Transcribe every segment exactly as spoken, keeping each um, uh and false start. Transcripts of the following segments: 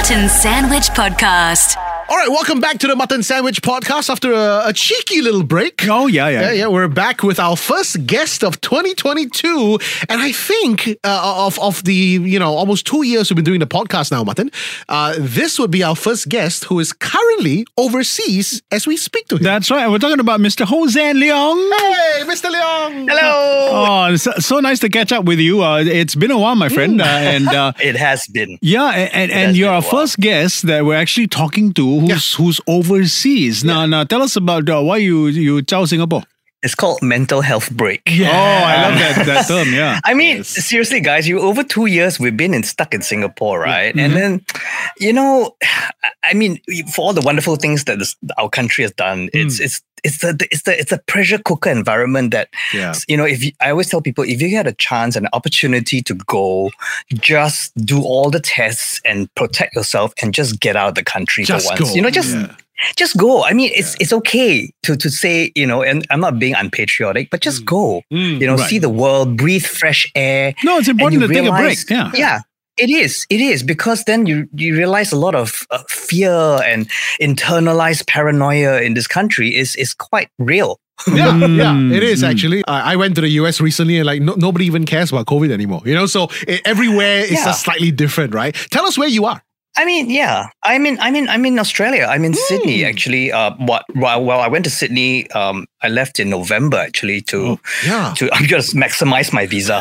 Mutton Sandwich Podcast. All right, welcome back to the Mutton Sandwich Podcast after a, a cheeky little break. Oh, yeah, yeah. Yeah, yeah. We're back with our first guest of twenty twenty-two. And I think uh, of, of the, you know, almost two years we've been doing the podcast now, Mutton, uh, this would be our first guest who is currently overseas as we speak to him. That's right. We're talking about Mister Hossan Leong. Hey, Mister Leong. Hello. Oh, so, so nice to catch up with you. Uh, it's been a while, my friend. Uh, and uh, It has been. yeah, and, and, and has you're been our a while. first guest that we're actually talking to who's who's overseas. Now, now, tell us about uh, why you you chow Singapore. It's called mental health break. Oh, I love that, that term, yeah. I mean, seriously, guys, you over two years we've been in stuck in Singapore, right? And then, you know, I mean, for all the wonderful things that this, our country has done, it's it's it's the it's the it's a pressure cooker environment that, Yeah. you know, if you, I always tell people, if you had a chance and an opportunity to go, just do all the tests and protect yourself and just get out of the country Just for once. go. You know, just. Yeah. Just go. I mean, it's it's okay to to say, you know, and I'm not being unpatriotic, but just go. You know, right. see the world, breathe fresh air. No, it's and important you to take a break. realize- Yeah. Yeah. It is. It is because then you you realize a lot of uh, fear and internalized paranoia in this country is is quite real. Yeah, Mm, yeah, it is mm. actually. Uh, I went to the U S recently and like no, nobody even cares about COVID anymore. You know, so it, everywhere is Yeah. just slightly different, right? Tell us where you are. I mean, yeah. I'm in. I'm in. I'm in Australia. I'm in Sydney actually. Uh, what? Well, well, I went to Sydney. Um, I left in November actually to Yeah. to I'm just maximize my visa.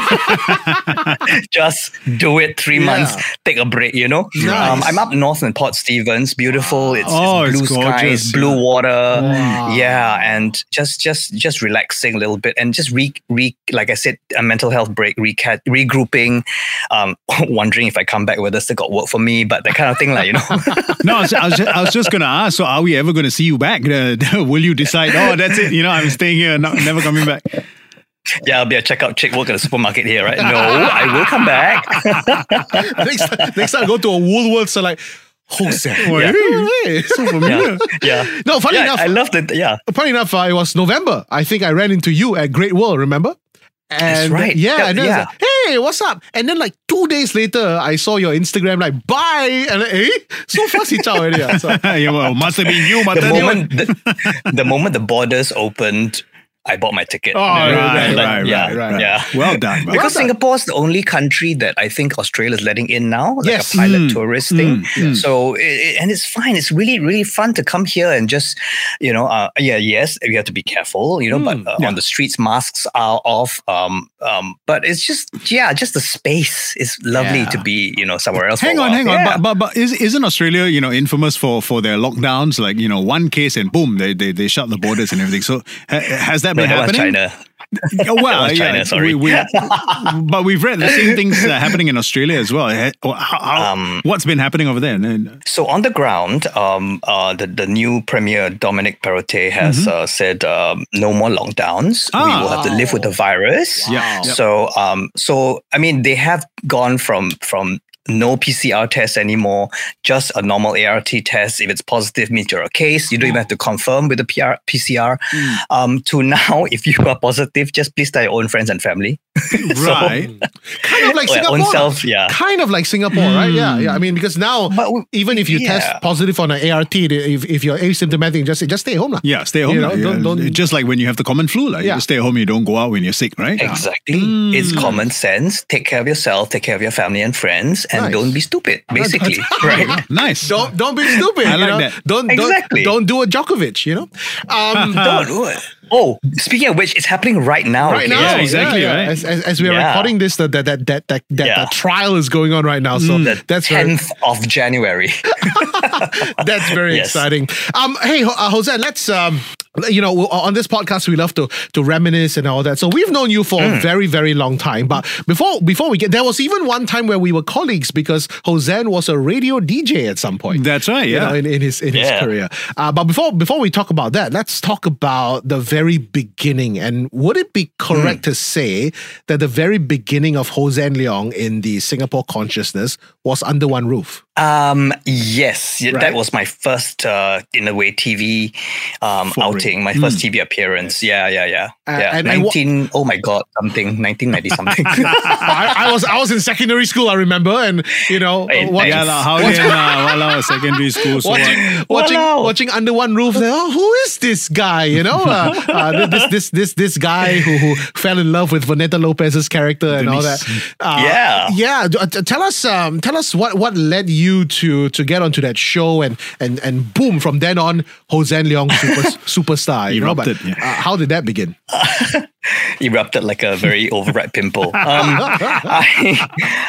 Just do it three Yeah. months, take a break, you know? Nice. Um, I'm up north in Port Stephens, beautiful. It's, Oh, it's it's blue gorgeous, skies, blue yeah. water. Wow. Yeah, and just just just relaxing a little bit and just re, re like I said, a mental health break, recat regrouping, um, wondering if I come back whether still got work for me, but that kind of thing, like, you know. No, I was, I was just, I was just going to ask, so are we ever going to see you back? Uh, will you decide, oh, that's it, you know, I'm staying here, not, never coming back? Yeah, I'll be a checkout chick, work at the supermarket here, right? No, I will come back. next, time, next time I go to a Woolworths, I'm like, Hossan. Yeah. Hey, hey. So familiar. Yeah. Yeah. No, funny Yeah, enough, I love the, yeah. funny enough, uh, it was November. I think I ran into you at Great Wall, remember? And That's right. Yeah, Yeah, and then I was yeah. like, hey, what's up? And then like two days later, I saw your Instagram like, bye. And like, eh? So fast he chow already. ah. So, Yeah, well, must have been you, The Mutton. moment the, the moment the borders opened, I bought my ticket. Oh, Right, right, Like, right, yeah, right, right. yeah. Well done. Well Because done. Singapore's the only country that I think Australia is letting in now, like Yes. a pilot Mm, tourist thing. mm. So, it, it- and it's fine. It's really, really fun to come here and just, you know, uh, yeah, yes, you have to be careful, you know, Mm, but uh, on the streets, masks are off. Um, um, but it's just, yeah, just the space is lovely Yeah. to be, you know, somewhere else. for Hang a on, while. hang on. Yeah. But, but, but is, isn't Australia, you know, infamous for, for their lockdowns? Like, you know, one case and boom, they, they, they shut the borders and everything. So ha, has that No, been that was happening? China. Oh, well, That was China, yeah, sorry. We, we, but we've read the same things uh, happening in Australia as well. Eh, How, how, Um, what's been happening over there? And- So on the ground, um, uh, the, the new premier, Dominic Perrottet, has uh, said um, no more lockdowns. We Ah. will have to live with the virus. Yeah. Yep. So, um, so I mean, they have gone from from no P C R test anymore, just a normal A R T test. If it's positive, means you're a case. You don't even have to confirm with the P R, P C R. Um, to now, if you are positive, just please tell your own friends and family. right. kind of like Or Singapore. own self, yeah. Kind of like Singapore, right? Yeah, yeah. I mean, because now, But we- even if you yeah. test positive on an A R T, if, if you're asymptomatic, just just stay home. lah. Yeah, stay home. You know, yeah. don't- don't- Just like when you have the common flu, like Yeah. you stay home, you don't go out when you're sick, right? Exactly. It's common sense. Take care of yourself, take care of your family and friends, and Nice. don't be stupid, basically. Right. Nice. Don't don't be stupid. I you like know? that. Don't Exactly. don't, don't do a Djokovic. You know. Um, Don't do it. Oh, speaking of which, it's happening right now. right okay? now, Yeah, exactly, right. As, as, as we are Yeah. recording this, that that that that that, that, Yeah. that trial is going on right now. So The that's very, tenth of January. that's very Yes. exciting. Um, hey, Ho- uh, Jose, let's um, you know, on this podcast we love to to reminisce and all that. So we've known you for Hmm. a very very long time. But before before we get, there was even one time where we were colleagues because Hosan was a radio D J at some point. That's right, you yeah. know, in, in his in his Yeah. career. Uh, but before before we talk about that, let's talk about the very beginning. And would it be correct to say that the very beginning of Hossan Leong in the Singapore consciousness was under one roof? Um, yes, yeah, Right. that was my first, uh, in a way, T V um, Foray. outing, my first T V appearance. Yeah, yeah, yeah. Uh, yeah. and- and wha- nineteen, oh my God, something, nineteen ninety something. I, I was I was in secondary school, I remember, and you know, Hey, watch- Yeah, lah. How watch- can uh, walao, secondary school? So watching what? watching Walao. watching Under One Roof. Like, oh, who is this guy? You know, uh, uh, this this this this guy who, who fell in love with Vanessa Lopez's character and all that. Denise. Uh, Yeah. yeah. D- uh, t- Tell us, um, tell us what what led you to to get onto that show and and and boom, from then on, Hossan Leong super, superstar. You know, but Erupted, yeah. uh, how did that begin? Erupted like a very overripe pimple. Um, I,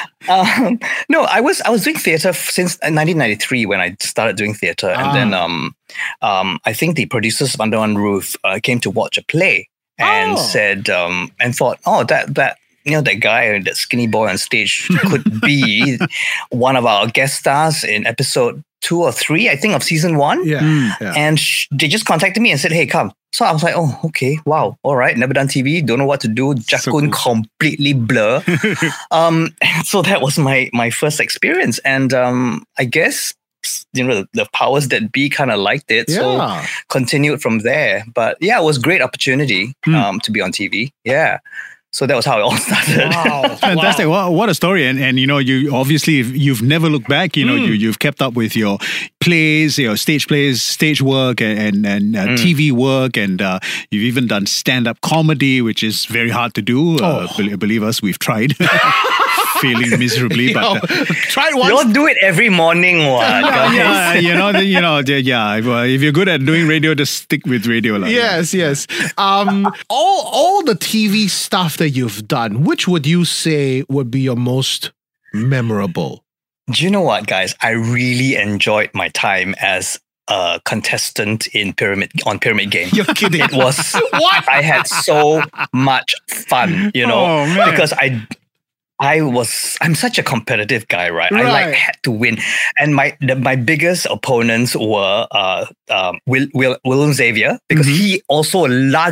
um, no, I was I was doing theatre f- since nineteen ninety-three when I started doing theatre, Ah. and then um, um, I think the producers of Under One Roof uh, came to watch a play and Oh. said um, and thought, oh, that that. You know, that guy, that skinny boy on stage could be one of our guest stars in episode two or three, I think, of season one. Yeah, Mm. yeah. And sh- they just contacted me and said, hey, come. So I was like, oh, okay, wow, all right. Never done T V, don't know what to do. Jakun cool. completely blur. um, so that was my my first experience. And um, I guess, you know, the, the powers that be kind of liked it. So Yeah. continued from there. But yeah, it was a great opportunity Hmm. um, to be on T V. Yeah. So that was how it all started. Wow. Fantastic! What, what a story! And and you know, you obviously you've never looked back. You know, you you've kept up with your plays, your stage plays, stage work, and and, and uh, T V work, and uh, you've even done stand up comedy, which is very hard to do. Uh, believe, believe us, we've tried, failing miserably. You know, But uh, try it You once. don't do it every morning, what? guys? yeah, you know, the- you know, the- yeah. If, uh, if you're good at doing radio, just stick with radio, lah. Yes, yes. Um, all all the T V stuff that you've done, which would you say would be your most memorable? Do you know what, guys? I really enjoyed my time as a contestant in Pyramid on Pyramid Game. You're kidding. It was What? I had so much fun, you know, Oh, man. because I I was I'm such a competitive guy, right? I Right. like had to win, and my the, my biggest opponents were uh um Will Will Will Xavier because he also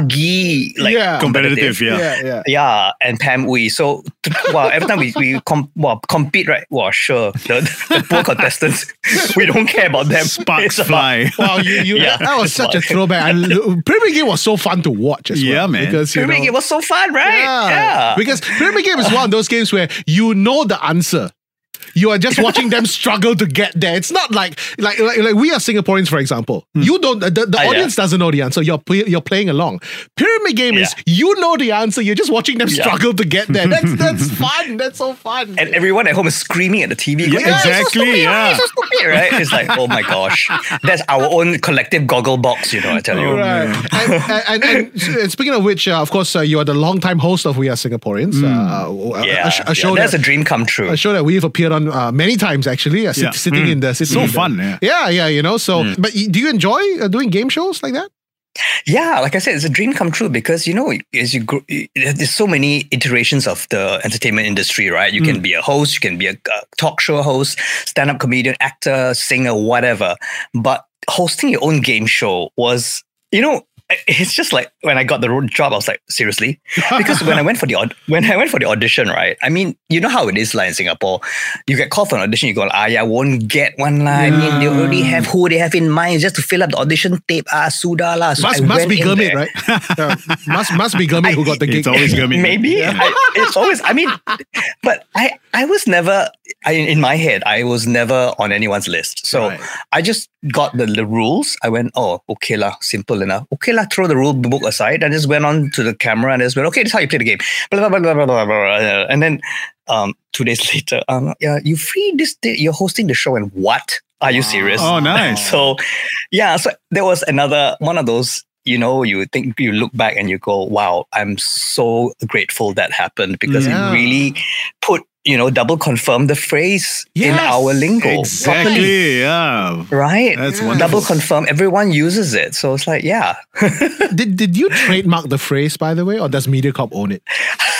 lagi like Yeah. Competitive, yeah. yeah, yeah. yeah, and Pam Wee. So, t- wow, every time we, we com- well, compete, right? Well, sure. The, the poor contestants, we don't care about them. Sparks It's about- fly. Wow, you, you, Yeah, that was it's such a like- throwback. And Pyramid Game was so fun to watch as well. Yeah, man. Because, you Pyramid know, Game was so fun, right? yeah. Yeah. Because Pyramid Game is one of those games where you know the answer. You are just watching them struggle to get there. It's not like like like, like we are Singaporeans, for example. You don't. The, the Ah, yeah. audience doesn't know the answer. You're play, you're playing along. Pyramid Game is Yeah. you know the answer. You're just watching them Yeah. struggle to get there. That's that's fun. That's so fun. And everyone at home is screaming at the T V. Yeah, going, "Ah, it's so exactly, stupid, yeah. it's so stupid," right? It's like, oh my gosh. That's our own collective goggle box, you know, I tell you. Right. and, and, and, and speaking of which, uh, of course, uh, you are the longtime host of We Are Singaporeans. Uh, a- Yeah. a, sh- a yeah, show that's that, a dream come true. a show that we've appeared on uh, many times, actually. Uh, sit, Yeah. Sitting in the sitting So in the- fun, yeah. yeah, yeah. You know. So, but y- do you enjoy uh, doing game shows like that? Yeah, like I said, it's a dream come true because, you know, as you grow, there's so many iterations of the entertainment industry, right? You can be a host, you can be a, uh talk show host, stand-up comedian, actor, singer, whatever. But hosting your own game show was, you know, it's just like when I got the job, I was like, seriously? Because when I went for the aud- when I went for the audition, right? I mean, you know how it is like in Singapore. You get called for an audition, you go, ah, yeah, I won't get one lah. I mean, they already have who they have in mind just to fill up the audition tape. Ah, sudah lah. So Must I must went be in Gurmit, there. right? Yeah. Must must be Gurmit who got the gig. It's always Gurmit. Maybe I, it's always. I mean, but I I was never. I, in my head, I was never on anyone's list. So Right. I just got the, the rules. I went, oh, okay lah, simple enough. Okay lah, throw the rule book aside. I just went on to the camera and just went, okay, this is how you play the game. Blah, blah, blah, blah, blah, blah, blah. And then um, two days later, um, yeah, you free this day. You're hosting the show, and what? Are you serious? Oh, nice. So yeah, so there was another one of those. You know, you think you look back and you go, wow, I'm so grateful that happened because Yeah. it really put, you know, double confirm the phrase in Yes, our lingo. properly. Exactly. Yeah. Right? That's wonderful. Double confirm. Everyone uses it. So it's like, yeah. Did did you trademark the phrase, by the way, or does MediaCorp own it?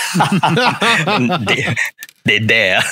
they, they dare.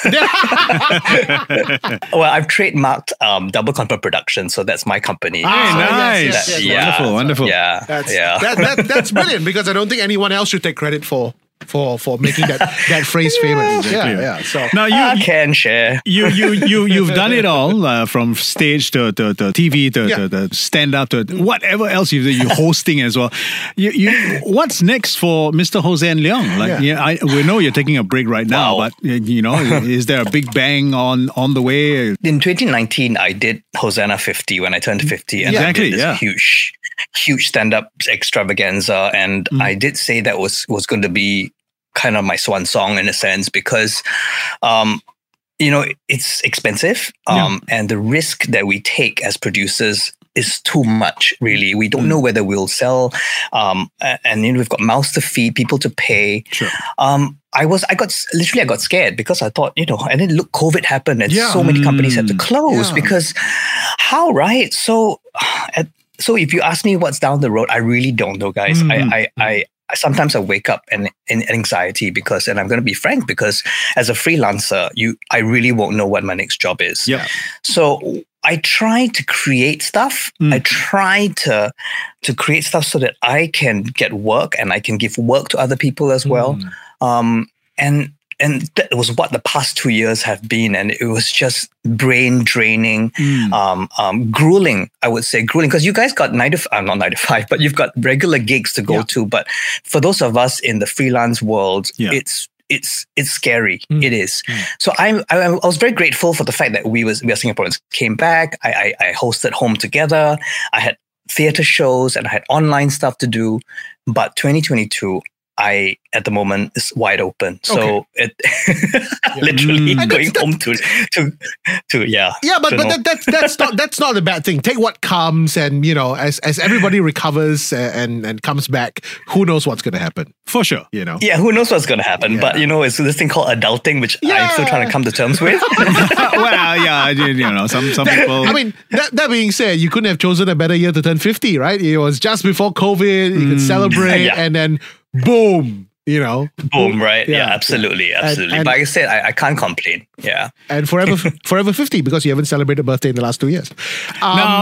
Well, I've trademarked um, Double Confirm Production. So that's my company. Ah, Hey, yes, nice. yes, yes, yeah. Wonderful, wonderful. Yeah. That's yeah. that, that, that's brilliant because I don't think anyone else should take credit for for for making that that phrase famous. Yeah, yeah. So Now you I can share. you you you you've done it all uh, from stage to, to, to T V to, Yeah. to, to stand up to whatever else you you hosting as well. You, you what's next for Mister Hossein Leong? Like Yeah. yeah, I we know you're taking a break right now, Wow. but uh, you know, is there a big bang on on the way? In twenty nineteen, I did Hosanna fifty when I turned fifty, and Exactly, I did this yeah. huge, huge stand-up extravaganza. And Mm. I did say that was was going to be kind of my swan song in a sense because, um, you know, it's expensive, um, and the risk that we take as producers is too much. Really, we don't know whether we'll sell, um, a- and you know, we've got mouths to feed, people to pay. Sure. Um, I was, I got literally, I got scared because I thought, you know, and then look, COVID happened, and Yeah. so many companies had to close Yeah. because how, right? So, at, so if you ask me what's down the road, I really don't know, guys. Mm. I, I, I, I sometimes I wake up and in anxiety because, and I'm going to be frank, because as a freelancer, you, I really won't know what my next job is. Yep. So I try to create stuff. Mm. I try to to create stuff so that I can get work and I can give work to other people as well. Mm. Um, and and that was what the past two years have been, and it was just brain draining, Mm. um, um, grueling. I would say grueling because you guys got nine to f- uh, not nine to five, but you've got regular gigs to go Yeah. to. But for those of us in the freelance world, Yeah. it's it's it's scary. Mm. It is. So I'm I, I was very grateful for the fact that we was we as Singaporeans came back. I, I I hosted Home Together. I had theater shows and I had online stuff to do. But twenty twenty-two, I at the moment is wide open. So it literally Mm. going home to to to yeah. yeah, but to but know. that, that's that's not that's not a bad thing. Take what comes, and you know, as as everybody recovers and and, and comes back, who knows what's going to happen? For sure. You know. Yeah, who knows what's going to happen? Yeah. But you know, it's this thing called adulting, which I'm still trying to come to terms with. Well, yeah, you you know, some some people. I mean, that, that being said, you couldn't have chosen a better year to turn fifty, right? It was just before COVID, you could celebrate, Yeah. and then boom, you know, Boom, right? Yeah, Yeah. absolutely, And- absolutely. and- but like I said, I, I can't complain. Yeah. and forever forever fifty because you haven't celebrated birthday in the last two years. Um, Now,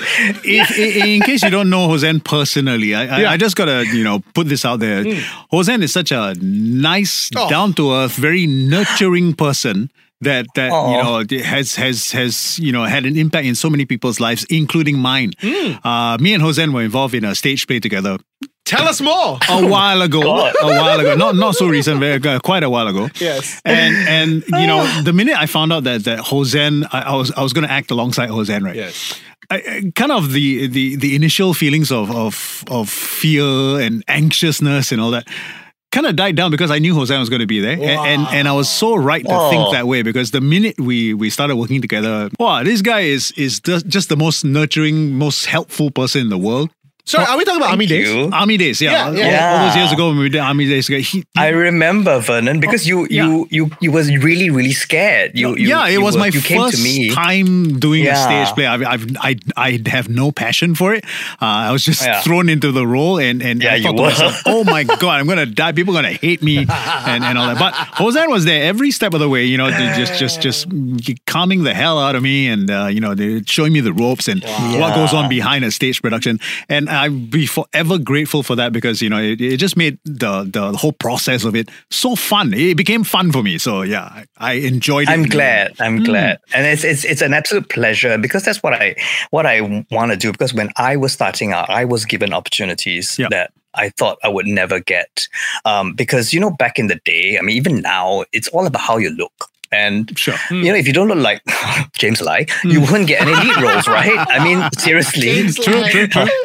if, in, in case you don't know Hossein personally, I, I, Yeah. I just gotta you know put this out there. Hossein is such a nice, Oh. down to earth, very nurturing person that that Aw. you know has has has you know had an impact in so many people's lives, including mine. Uh, me and Hossein were involved in a stage play together Tell us more. a while ago. God. A while ago, not not so recent, very uh, quite a while ago. Yes. And and you know the minute I found out that that Hossein, I, I was I was going to act alongside Hossein, right? Yes. I, I- kind of the, the the initial feelings of of of fear and anxiousness and all that kind of died down because I knew Hossein was going to be there, and, and and I was so right to Wow. think that way because the minute we we started working together, wow, this guy is is just, just the most nurturing, most helpful person in the world. Sorry, are we talking about Army Days? You. Army Days, yeah, Yeah, all, yeah. all those years ago when we did Army Days, he, I remember Vernon because you yeah. you you you was really really scared. You, you yeah, it you was were- my you came first to me. time doing a Yeah. stage play. I've, I've, I, I have no passion for it. Uh, I was just Yeah. thrown into the role, and and Yeah, I you thought to were. myself, "Oh my god, I'm gonna die. People are gonna hate me," and, and all that. But Hossein was there every step of the way. You know, they just just just calming the hell out of me, and uh, you know, they showing me the ropes and what goes on behind a stage production. And I'd be forever grateful for that because you know it, it just made the the whole process of it so fun. It became fun for me. So yeah, I, I enjoyed it. I'm glad. I'm Hmm. glad, and it's it's it's an absolute pleasure because that's what I what I want to do. Because when I was starting out, I was given opportunities Yeah. that I thought I would never get. Um, because you know, back in the day, I mean, even now, it's all about how you look. And Sure. you know, if you don't look like James Lai, you wouldn't get any lead roles, right? I mean, seriously. James True, Lai. true, true.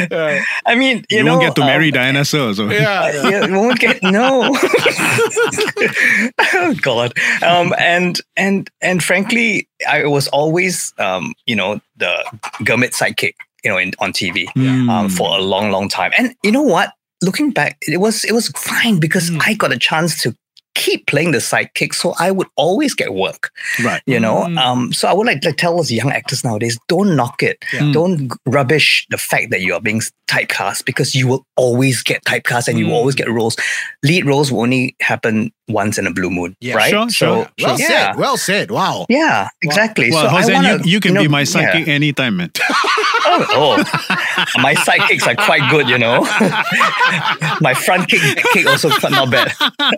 I mean, you, You, know, won't get to marry um, Diana Sir. So. Yeah. yeah, you won't get no. Oh God. Um, and and and frankly, I was always um, you know, the Gurmit sidekick, you know, in on T V Mm. um, for a long, long time. And you know what? Looking back, it was it was fine because I got a chance to keep playing the sidekick, so I would always get work. Right. You know, um, so I would like to tell us young actors nowadays, don't knock it. Yeah. Don't rubbish the fact that you are being typecast, because you will always get typecast and you will always get roles. Lead roles will only happen once in a blue moon, Yeah, right? sure, so, sure. Well yeah. said. Well said. Wow. Yeah, exactly. Well, so I Hossein, wanna, you, you can know, be my yeah. sidekick anytime, man. Oh, oh. My sidekicks are quite good, you know. My front kick, back kick also not bad.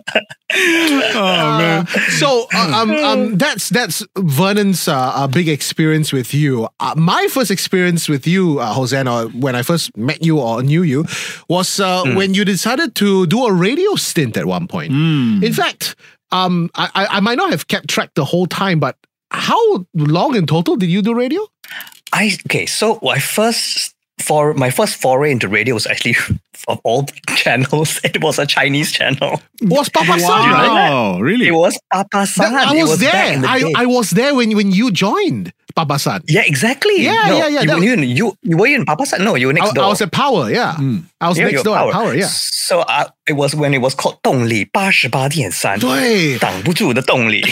Oh man. So uh, um, um, that's that's Vernon's uh, uh, big experience with you. Uh, my first experience with you, uh, Hossein, or when I first met you or knew you, was uh, Mm. when you decided to do a radio stint at one point. Mm. In fact, um, I, I I might not have kept track the whole time, but how long in total did you do radio? I okay, so I first for my first foray into radio was actually of all channels. It was a Chinese channel. Was Papa San, right? Wow, really? It was Papa San. That- I It was, back there. in the I, day. I was there when when you joined Papa San. yeah, exactly. Yeah, no, yeah, yeah, You, that- you, you, you were in Papa San? No, you were next I, door. I was at Power, yeah. I was Yeah, next you door were at Power, yeah. So uh, it was when it was called 动力八十八点三， 对， 挡不住的动力。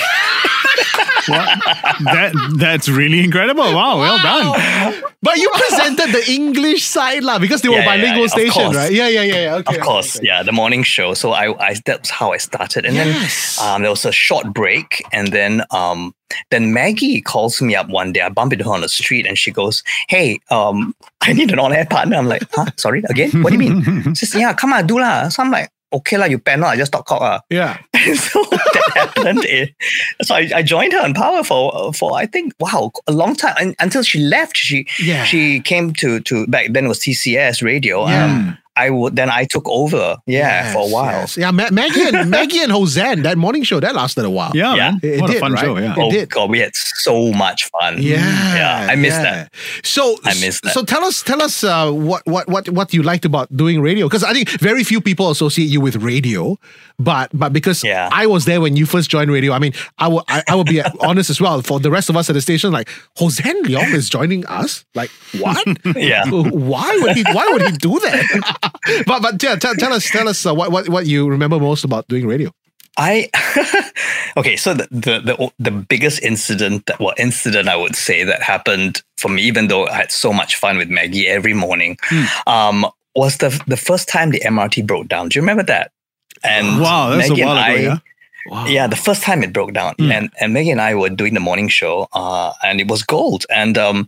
that that's really incredible. Wow, well done. But you presented the English side lah, because they were Yeah, yeah, bilingual yeah, of station, course. right? Yeah, yeah, yeah, yeah. Okay, Of course, okay. yeah, the morning show. So I, I that's how I started, and Yes. then um, there was a short break, and then um, then Maggie calls me up one day. I bump into her on the street, and she goes, "Hey, um, I need an on-air partner." I'm like, "Huh? Sorry, again? What do you mean?" She says, "Yeah, come on, do lah." So I'm like, "Okay lah, you panel, I just talk cock ah." Yeah. So that happened. It, so I, I joined her on Power for for I think wow a long time, and, until she left. She Yeah. she came to to back then it was T C S radio. Yeah. Um, I would then I took over. Yeah, for a Yes, while. yes. Yeah, Ma- Maggie and Maggie and Hossein, that morning show, that lasted a while. Yeah, Yeah. man. It What did, a fun right? show, yeah. It Oh did. god, we had so much fun. Yeah, yeah, I miss yeah. that. So, I miss that. so tell us, tell us, uh, what, what, what, what you liked about doing radio? Because I think very few people associate you with radio, but, but because Yeah. I was there when you first joined radio, I mean, I will, I, I will be honest as well. For the rest of us at the station, like Hossein Leong is joining us. Like what? Yeah. Why would he? Why would he do that? but, but yeah, tell, tell us, tell us uh, what, what, what you remember most about doing radio. I okay, so the, the the the biggest incident that well incident I would say that happened for me, even though I had so much fun with Maggie every morning, um, was the the first time the M R T broke down. Do you remember that? And Wow, that's Maggie a while and ago, I, yeah? Wow. Yeah, the first time it broke down, and and Maggie and I were doing the morning show, uh, and it was gold, and um,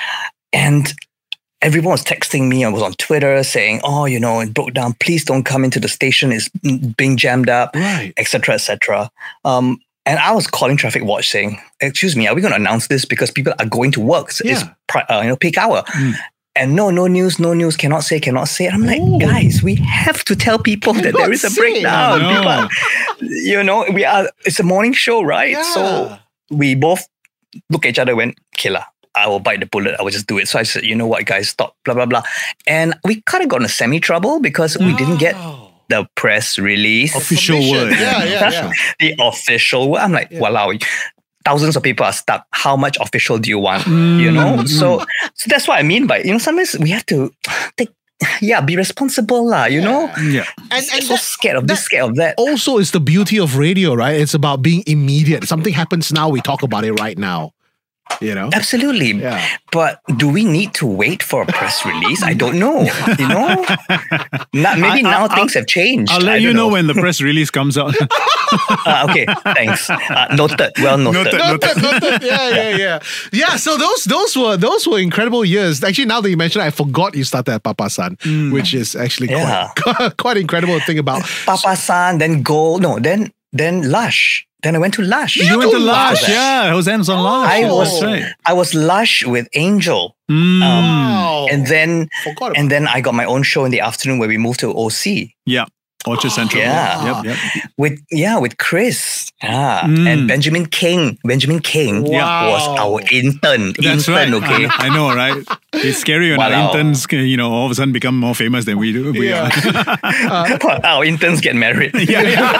and everyone was texting me. I was on Twitter saying, "Oh, you know, it broke down. Please don't come into the station. It's being jammed up, Right. et cetera, et cetera" Um, and I was calling Traffic Watch saying, "Excuse me, are we going to announce this because people are going to work? It's Yeah. pri- uh, you know peak hour." And no, no news, no news, cannot say, cannot say. I'm like, Oh. guys, we have to tell people that there is a say. breakdown. I know. People are- you know, we are, it's a morning show, right? Yeah. So we both look at each other and went, "Killer, I will bite the bullet. I will just do it." So I said, "You know what, guys, stop, blah, blah, blah." And we kind of got in a semi-trouble because we didn't get the press release. Official Permission. word. Yeah, yeah, yeah. The official word. I'm like, wow, thousands of people are stuck. How much official do you want? Mm, You know? So, so that's what I mean by, you know, sometimes we have to take, yeah, be responsible, lah, you know? Yeah. And, and so that scared of this, that- scared of that. also is the beauty of radio, right? It's about being immediate. Something happens now, we talk about it right now. You know? Absolutely. Yeah. But do we need to wait for a press release? I don't know. You know? Not, maybe I- now I'll- things have changed. I'll I let you don't know when the press release comes out. Uh, okay, thanks. Uh, noted. Well noted. Noted. Noted, noted. Yeah, yeah, yeah. Yeah, so those those were those were incredible years. Actually, now that you mentioned it, I forgot you started at Papa San, which is actually Yeah. quite, quite incredible thing about. Papa San, then Gold. No, then then Lush. Then I went to Lush. You went to Lush, Lush. yeah. Hossein's on Lush. I Yeah, was that's right. I was Lush with Angel. Mm. Wow. And then forgot about and then I got my own show in the afternoon where we moved to O C. Yeah. Orchard Central. Yeah. Yep, yep. With yeah, with Chris. Yeah. Mm. And Benjamin King. Benjamin King Wow. was our intern. That's intern, right. okay. I, I know, right? It's scary when our Wow. interns, you know, all of a sudden become more famous than we do. We Yeah. are. Our interns get married. yeah,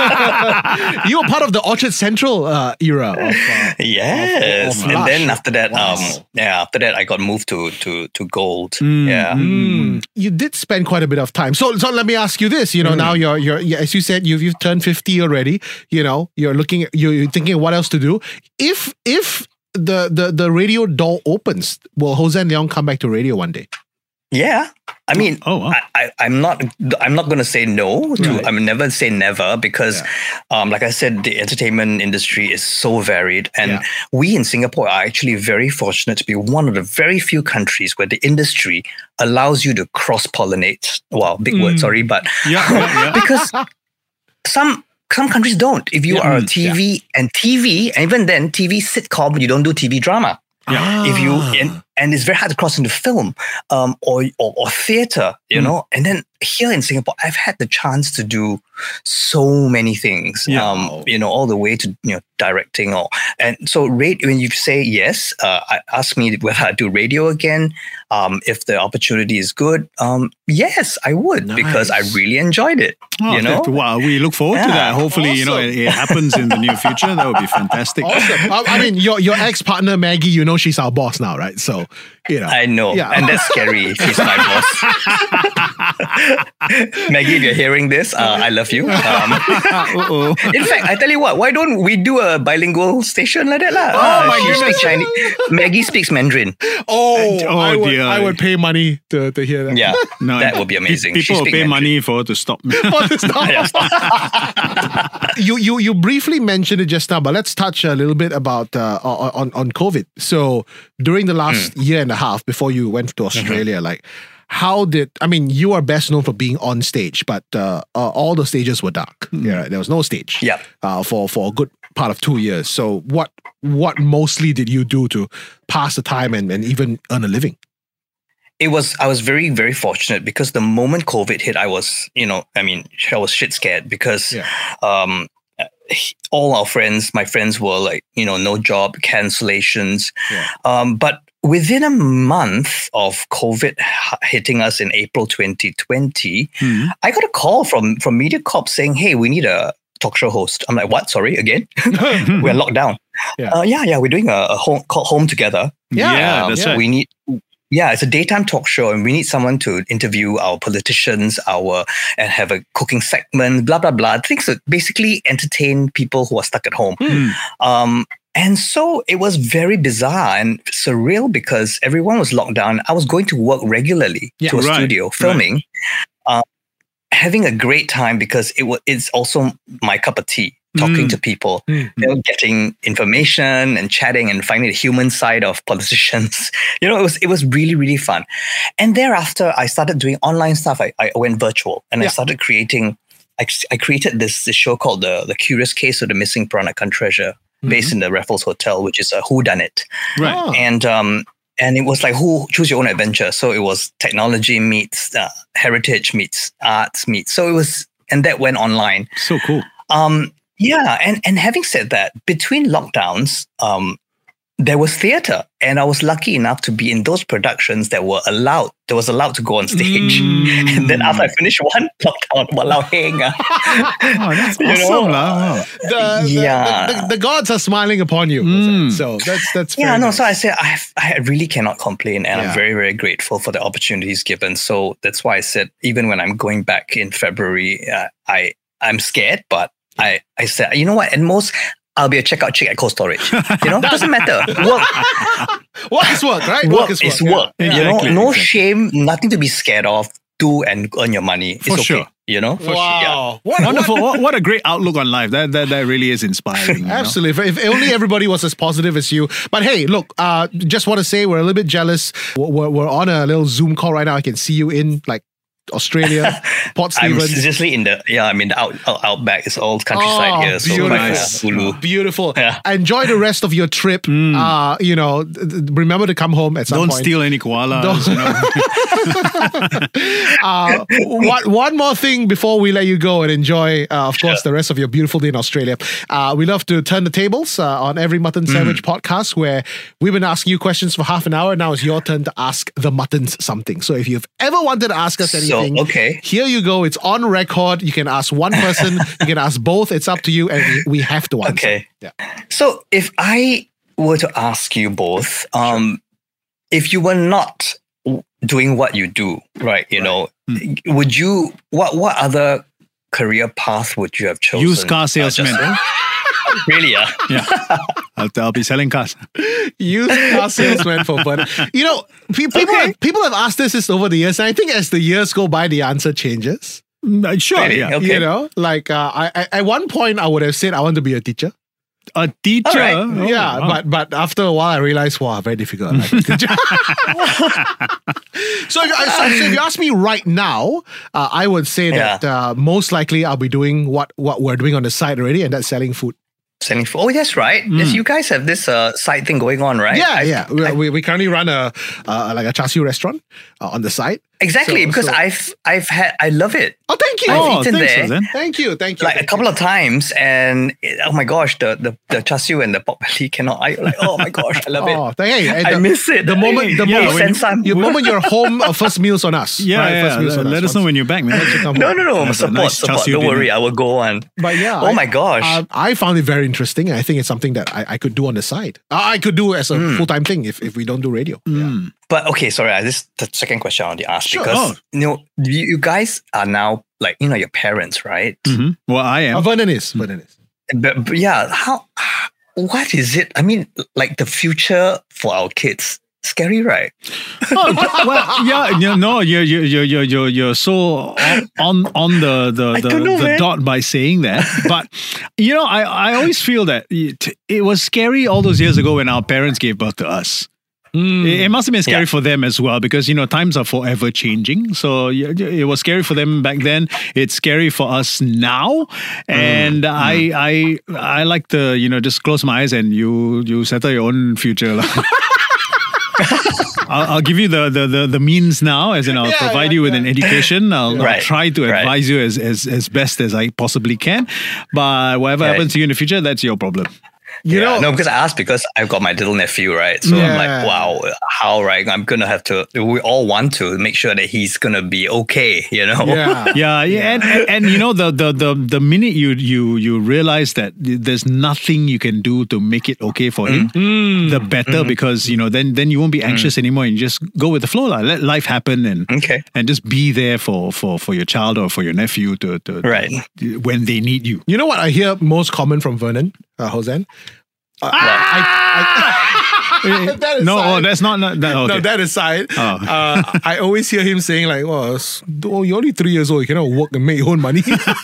yeah. You were part of the Orchard Central uh, era. Of, uh, Yes. Of- of and Lush. then after that, Wow. um yeah, after that I got moved to to to Gold. Mm, Yeah. Mm. You did spend quite a bit of time. So, so let me ask you this. You know, now you're you're you're yeah, as you said, you've you've turned fifty already. You know, you're looking at you're, you're thinking of what else to do. If if the the the radio door opens, will Hossan Leong come back to radio one day? Yeah, I mean, Oh, wow. I, I, I'm not, I'm not going to say no. To, Right. I'm never say never because, um, like I said, the entertainment industry is so varied, and Yeah. we in Singapore are actually very fortunate to be one of the very few countries where the industry allows you to cross pollinate. Wow, big word, sorry, but Yeah, yeah, yeah. because some. Some countries don't. If you Yeah. are a Mm, T V and T V, and even then T V sitcom, you don't do T V drama. If you and, and it's very hard to cross into film um, or or, or theater, you know. And then here in Singapore, I've had the chance to do so many things. Yeah. Um, you know, all the way to you know directing or and so rate when you say yes, uh, I ask me whether I do radio again. Um, if the opportunity is good, um, yes, I would because I Nice. really enjoyed it. Oh, you know, that- wow, we look forward to Yeah. that. Hopefully, you know, it, Awesome. it happens in the near future. That would be fantastic. Awesome. I, I mean, your your ex partner Maggie, you know she's our boss now, right? So you know. I know, Yeah. and that's scary. She's my boss. Maggie, if you're hearing this, uh, I love you. Um, Uh-oh. in fact, I tell you what, why don't we do a bilingual station like that? lah? Oh, my she goodness. speaks Chinese. Maggie speaks Mandarin. Oh, Oh, I would dear. I would pay money to, to hear that. Yeah, No, that would be amazing. pe- She People will speak pay Mandarin. money for her to stop. Oh, this not- Yeah, stop. you you you briefly mentioned it just now, but let's touch a little bit about uh, on on COVID. So during the last Hmm. year and a half before you went to Mm-hmm. Australia, like how did I mean you are best known for being on stage, but uh, uh, all the stages were dark. Yeah, right? There was no stage. Yep. Uh, for for a good part of two years. So what what mostly did you do to pass the time and, and even earn a living? It was, I was very, very fortunate because the moment COVID hit, I was, you know, I mean, I was shit scared because Yeah. um, all our friends, my friends were like, you know, no job, cancellations. Yeah. Um, but within a month of COVID h- hitting us in April twenty twenty, Hmm. I got a call from, from MediaCorp saying, hey, we need a talk show host. I'm like, what? Sorry, again? We're locked down. Yeah. Uh, yeah, yeah, we're doing a, a home called Home Together. Yeah, Yeah, Um, that's yeah. right. We need, yeah, it's a daytime talk show, and we need someone to interview our politicians, our and have a cooking segment, blah blah blah. Things that basically entertain people who are stuck at home. Hmm. Um, and so it was very bizarre and surreal because everyone was locked down. I was going to work regularly Yeah, to a right, studio filming, uh, having a great time because it was it's also my cup of tea. Talking Mm. to people, Mm. you know, getting information and chatting and finding the human side of politicians. You know, it was it was really really fun. And thereafter, I started doing online stuff. I, I went virtual and Yeah. I started creating. I, I created this, this show called the the Curious Case of the Missing Peranakan Treasure, based in the Raffles Hotel, which is a whodunit. Right. Ah. And um and it was like who choose your own adventure. So it was technology meets uh, heritage meets arts meets. So it was and that went online. So cool. Um, yeah, and and having said that, between lockdowns, um, there was theatre, and I was lucky enough to be in those productions that were allowed. That was allowed to go on stage. Mm. And then after I finished one lockdown, walao heng ah. Oh, that's You know, awesome. lah. Wow. the, the, Yeah. the, the, the gods are smiling upon you. Mm. So that's that's Yeah, very no. nice. So I said I I really cannot complain, and Yeah. I'm very very grateful for the opportunities given. So that's why I said even when I'm going back in February, uh, I I'm scared, but I I said you know what? At most, I'll be a checkout chick at Cold Storage. You know, doesn't matter. Work Work is work, right? work is work. Yeah. You know, Exactly, no exactly. shame, nothing to be scared of. Do and earn your money. It's For okay. sure. You know, Yeah. Wow. What, Wonderful. What, what a great outlook on life. That that, that really is inspiring. you know? Absolutely. If, if only everybody was as positive as you. But hey, look, uh, just want to say we're a little bit jealous. We're, we're, we're on a little Zoom call right now. I can see you in like Australia, Port I'm Stephens. seriously in the yeah. I'm in the out, out outback. It's all countryside Oh, here. So beautiful. like, uh, Nice. Hulu. Beautiful. Yeah. Enjoy the rest of your trip. Uh, you know, th- th- remember to come home at some Don't point. steal any koalas. Don't- You know? Uh, one, one more thing before we let you go and enjoy, uh, of course, the rest of your beautiful day in Australia. Uh, we love to turn the tables uh, on every Mutton Sandwich podcast where we've been asking you questions for half an hour. Now it's your turn to ask the Muttons something. So if you've ever wanted to ask us So, anything, okay. here you go. It's on record. You can ask one person, you can ask both. It's up to you, and we, we have to answer. Okay. Yeah. So if I were to ask you both, um, if you were not w- doing what you do, right? You know, would you? What what other career path would you have chosen? Used car salesman. Uh, Justin? Really? Yeah. Yeah, I'll, I'll be selling cars. Used car salesman for Vernon. You know, pe- people Okay. people have asked us this over the years, and I think as the years go by, the answer changes. Mm, uh, Sure, Really? yeah. Okay. You know, like uh, I, I at one point I would have said I want to be a teacher. A teacher. All right. Oh, yeah, wow. but but after a while I realized, wow, very difficult. Like a teacher. so, if, so, so if you ask me right now, uh, I would say that uh, most likely I'll be doing what what we're doing on the side already, and that's selling food. Selling food. Oh, that's right. Yes, you guys have this uh, side thing going on, right? Yeah, I- yeah. We, we, we currently run a uh, like a char siu restaurant uh, on the side. Exactly, So- because so- I've I've had I love it. Oh, thank you. I've Oh, eaten thanks, there. Roseanne. Thank you, thank you. Like a thank couple you. of times, and it- oh my gosh, the the, the char siu and the pork belly cannot. I like, oh my gosh, I love Oh, it. thank you. I the, miss it. The moment, the Yeah, moment, when you- Send some. the moment you're home, uh, first meals on us. Yeah, right? yeah, First meals yeah. on Let us know when you're back, man. No, no, no. Have a Support, nice char support. siu Don't dinner. worry, I will go on. But yeah. Oh I- my gosh. uh, I found it very interesting. I think it's something that I, I could do on the side. Uh, I could do as a Hmm. full time thing if, if we don't do radio. Yeah. But okay, sorry, uh, this is the second question I want to ask Sure. because Oh. you know you, you guys are now like you know your parents, right? Mhm. Well, I am. Uh, Vernon is. Vernon is. But, but yeah, how? What is it? I mean, like the future for our kids. Scary, right? Oh, well, yeah, you know, you're you're you're you're you're you're so on on, on the the I the, don't know, the man. dot by saying that, but you know, I I always feel that it, it was scary all those years ago when our parents gave birth to us. It, it must have been scary Yeah. for them as well because you know times are forever changing. So yeah, it was scary for them back then. It's scary for us now, and I I I like to you know just close my eyes and you you settle your own future. lah. I'll, I'll give you the, the, the, the means now, as in I'll Yeah, provide yeah, you with yeah. an education. I'll, I'll Right, try to right. advise you as, as, as best as I possibly can. But whatever Right. happens to you in the future, that's your problem. You yeah, know, no, because I asked because I've got my little nephew, right? So I'm Yeah. like, wow, how, right? I'm gonna have to. We all want to make sure that he's gonna be okay, you know? yeah. Yeah, yeah, and, and and you know the the the the minute you you you realize that there's nothing you can do to make it okay for him, the better because you know then then you won't be anxious anymore and you just go with the flow, lah. Let life happen and Okay. and just be there for for for your child or for your nephew to to Right. to- when they need you. You know what I hear most common from Vernon, uh, Hosen? Uh, I, I, that no, aside- oh, that's not, not that, okay. No, that aside, Oh. uh, I always hear him saying like, "Oh, s- oh, you're only three years old. You cannot work and make your own money."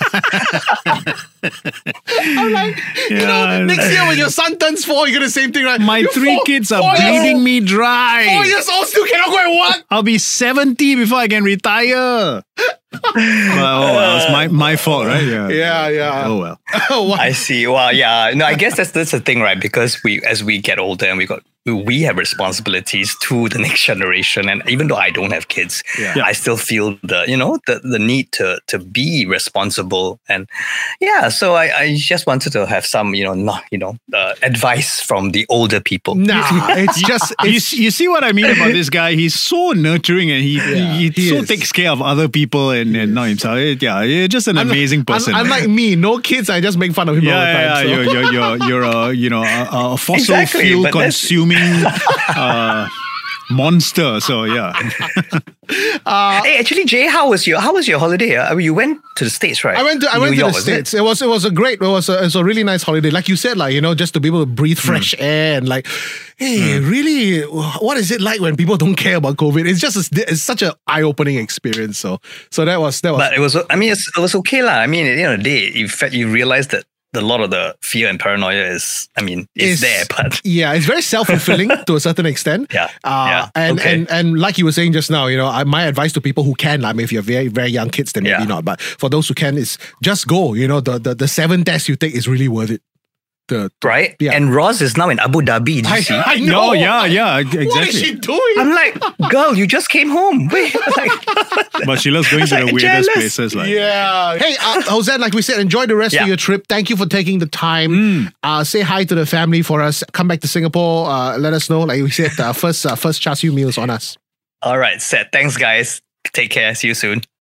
I'm like, you Yeah. know, next year when your son turns four, you're gonna the same thing, right? My You're three four- kids are four years bleeding old- me dry. Four years old still cannot go and work. I'll be seventy before I can retire. Well, oh, well, it's my, my fault, right? Yeah. Yeah, yeah. Oh, well. Oh, wow. I see. Well, yeah. No, I guess that's that's the thing, right? Because we, as we get older, and we got we have responsibilities to the next generation. And even though I don't have kids, Yeah. Yeah. I still feel the you know the the need to to be responsible. And yeah, so I, I just wanted to have some you know not you know uh, advice from the older people. Nah, it's just You, it's, you see what I mean about this guy? He's so nurturing and he he, he so is. takes care of other people and, and not himself. It- yeah, you're just an amazing person. Un- unlike me, no kids. I just make fun of him yeah, all the yeah, time. yeah. so. You're, you're, you're, you're a, you know, a, a fossil Exactly, fuel but that's- consuming uh, monster. So, yeah. Hey, actually, Jay, how was your how was your holiday? Uh, I mean, you went to the States, right? I went to I New went to York, the was it? States. It? was it was a great it was a, it was a really nice holiday. Like you said, like you know, just to be able to breathe fresh air and like, hey, really, what is it like when people don't care about COVID? It's just a, it's such an eye opening experience. So so that was that was. But it was, I mean, it's, it was okay, lah. I mean, at the end of the day, you fe- you realize that a lot of the fear and paranoia is, I mean, It's- it's there, but yeah, it's very self-fulfilling to a certain extent. Yeah, Uh, yeah, And, okay. and and like you were saying just now, you know, I, my advice to people who can, I mean, if you're very, very young kids, then maybe Yeah. not. But for those who can, is just go. You know, the, the, the seven tests you take is really worth it. The, right? Yeah. And Roz is now in Abu Dhabi. Did you I, see? I know. No, yeah, yeah, exactly. What is she doing? I'm like, girl, you just came home. Wait, like, But she loves going to the Like, weirdest jealous. places. Like, Yeah. Hey, uh, Jose, like we said, enjoy the rest Yeah. of your trip. Thank you for taking the time. Mm. Uh, say hi to the family for us. Come back to Singapore. Uh, let us know. Like we said, uh, first uh, first char siu meals on us. all right, set. Thanks, guys. Take care. See you soon.